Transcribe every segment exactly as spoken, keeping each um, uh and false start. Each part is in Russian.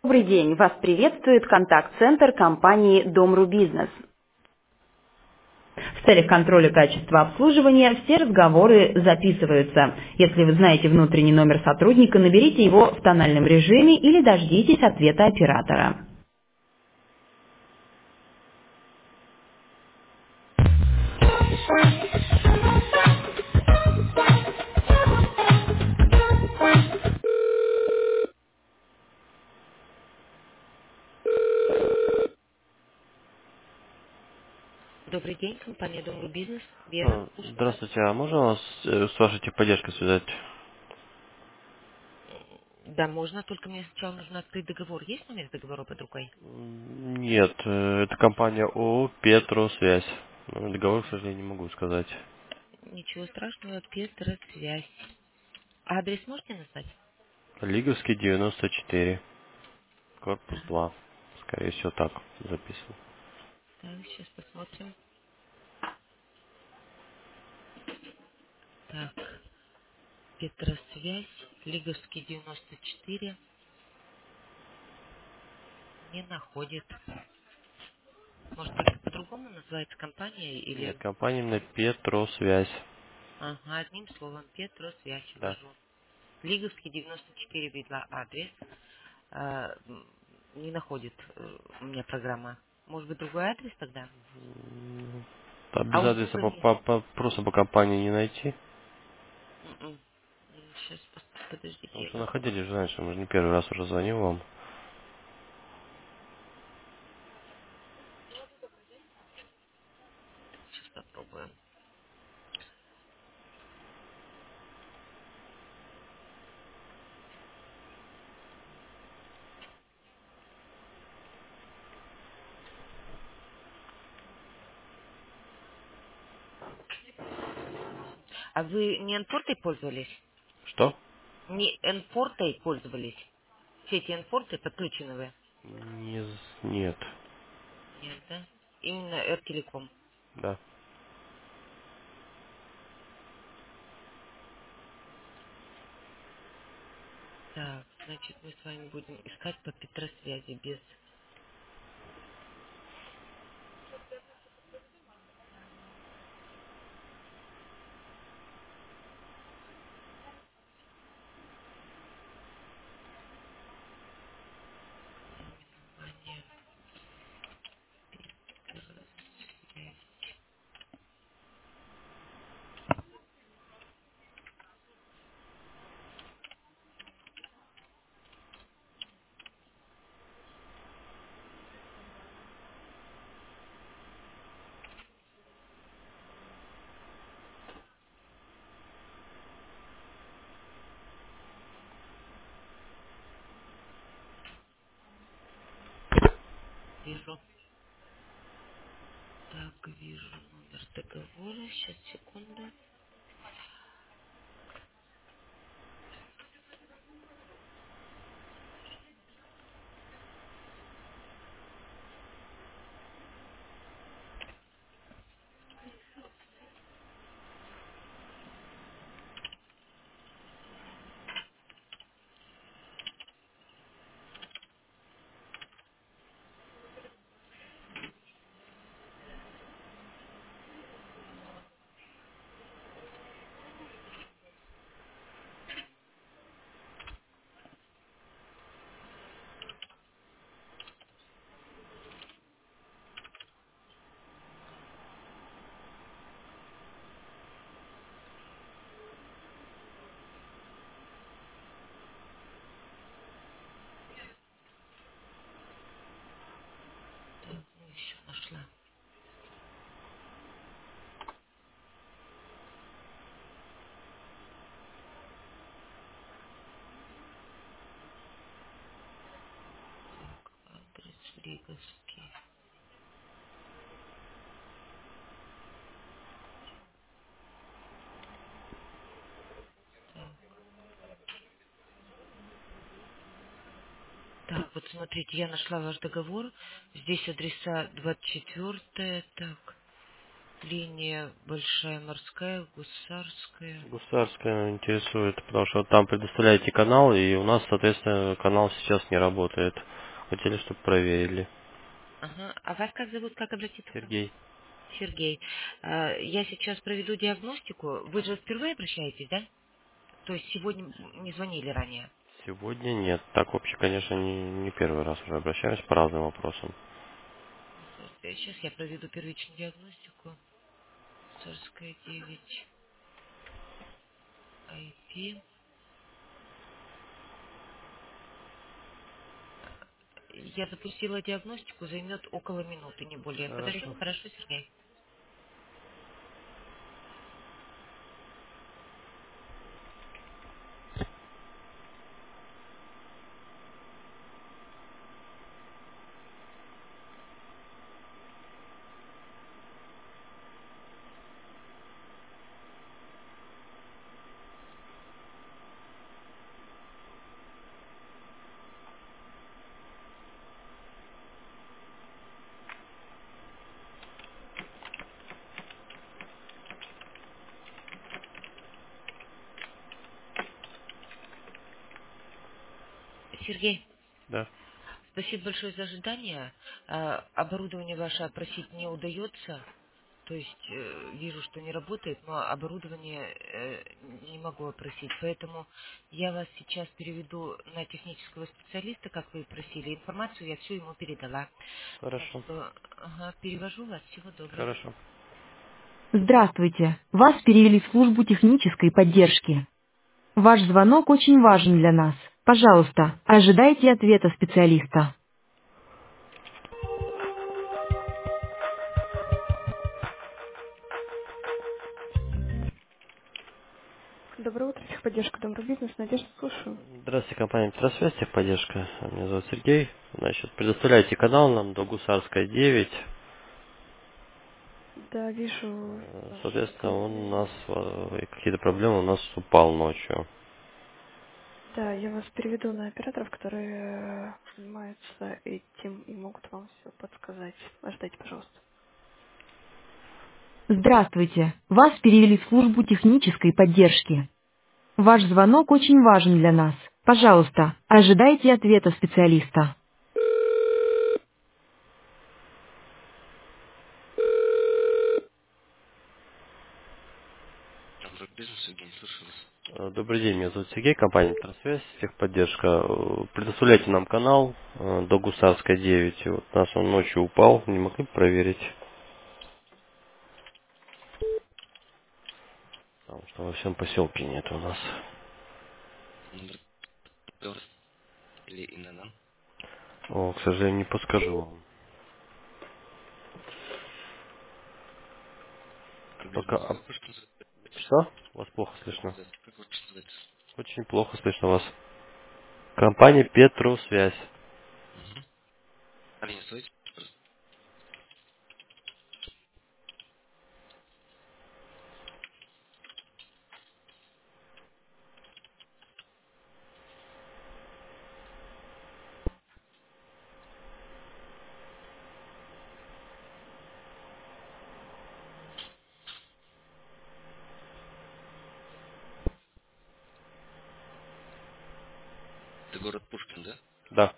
Добрый день, вас приветствует контакт-центр компании Домру Бизнес. В целях контроля качества обслуживания все разговоры записываются. Если вы знаете внутренний номер сотрудника, наберите его в тональном режиме или дождитесь ответа оператора. Добрый день, компания Домру Бизнес. Вера, А, слушаю вас. Здравствуйте, а можно вас э, с вашей техподдержкой связать? Да, можно, только мне сначала нужно открыть договор. Есть номер договора под рукой? М, Нет, э, это компания ООО «Петросвязь». Ну, договор, к сожалению, не могу сказать. Ничего страшного, Петросвязь. А адрес можете назвать? Лиговский девяносто четыре, корпус Так, два. Скорее всего, так записано. так, сейчас посмотрим. Так, Петросвязь, Лиговский девяносто четыре, не находит. Может, как-то по-другому называется компания Нет, или... компания именно «Петросвязь». Ага, одним словом, Петросвязь Да. ввожу. Лиговский девяносто четыре би два адрес. А, м, не находит э, у меня программа. Может быть, другой адрес тогда? М, а А без адреса услуга по, мне... по- по- просто по компании не найти. Сейчас, Потому подождите, что я находили же раньше, мы же не первый раз уже звонил вам. сейчас попробую. А вы не Энфортой пользовались? Что? Не Энфортой пользовались? Сети Энфорты подключены вы? Не з- нет. Нет, да? Именно Эртелеком. Да. Так, значит, мы с вами будем искать по Петросвязи без... Вижу. Так, вижу номер договора. Сейчас, секунду. Так, ну еще нашла. Адрес Лиговский. Так. Так, вот смотрите, я нашла ваш договор. Здесь адреса двадцать четыре, так, линия Большая Морская, Гусарская. Гусарская интересует, потому что там предоставляете канал, и у нас, соответственно, канал сейчас не работает. Хотели, чтобы проверили. Ага. А вас как зовут, как обратиться к вам? Сергей. Сергей. Э, Я сейчас проведу диагностику. Вы же впервые обращаетесь, да? То есть сегодня не звонили ранее? Сегодня нет. Так вообще, конечно, не, не первый раз уже обращаюсь по разным вопросам. Сейчас я проведу первичную диагностику. Царская девять ай пи. Я запустила диагностику, займет около минуты, не более. Подождите, Хорошо. хорошо, Сергей? Сергей, Да. спасибо большое за ожидание. А, Оборудование ваше опросить не удается. То есть э, вижу, что не работает, но оборудование э, не могу опросить. Поэтому я вас сейчас переведу на технического специалиста, как вы и просили. Информацию я всю ему передала. Так Хорошо. что ага, перевожу вас. Всего доброго. Хорошо. Здравствуйте. Вас перевели в службу технической поддержки. Ваш звонок очень важен для нас. Пожалуйста, ожидайте ответа специалиста. Доброе утро, техподдержка Дом Бизнес. Надежда, слушаю. Здравствуйте, компания Петросвязь, техподдержка. Меня зовут Сергей. Значит, предоставляйте канал нам до Гусарская девять. Да, вижу Э, ваше Соответственно, он у заявление. нас, э, какие-то проблемы у нас упал ночью. Да, я вас переведу на операторов, которые э, занимаются этим и могут вам все подсказать. Ожидайте, пожалуйста. Здравствуйте. Вас перевели в службу технической поддержки. Ваш звонок очень важен для нас. Пожалуйста, ожидайте ответа специалиста. Э, Добрый день, меня зовут Сергей, компания Петросвязь, техподдержка. Э, Предоставляйте нам канал э, до Гусарская девять. Вот у нас он ночью упал, не могли бы проверить? Потому что во всем поселке нет у нас. О, к сожалению, не подскажу вам. Пока... а- Что? Вас плохо слышно. Очень плохо слышно вас. Компания Петросвязь. Да.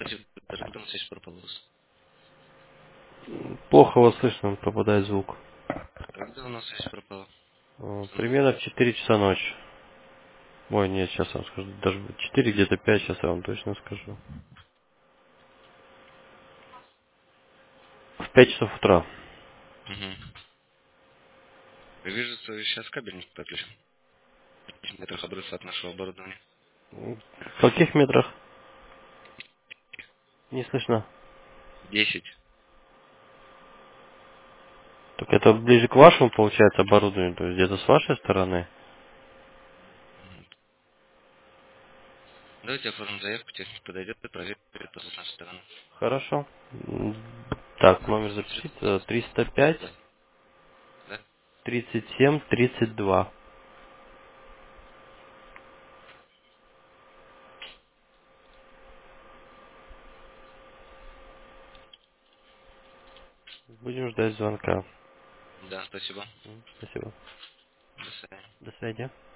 Даже когда на связь пропал у вас? Плохо вас слышно, пропадает звук. Когда у нас связь пропала? Э, Примерно в четыре часа ночи. Ой, нет, сейчас я вам скажу. Даже четыре, где-то пять, сейчас я вам точно скажу. В пять часов утра. Угу. Я вижу, что сейчас кабель не подключен. В метрах обрыва от нашего оборудования. В каких метрах? Не слышно. Десять. Так это ближе к вашему, получается, оборудованию, то есть где-то с вашей стороны? Давайте оформим заявку, техник подойдет и проверит это с нашей стороны. Хорошо. М, Так, номер запишите. триста пять, Да. Да? тридцать семь, тридцать два. Будем ждать звонка. Да, спасибо. М, Спасибо. До свидания. До свидания.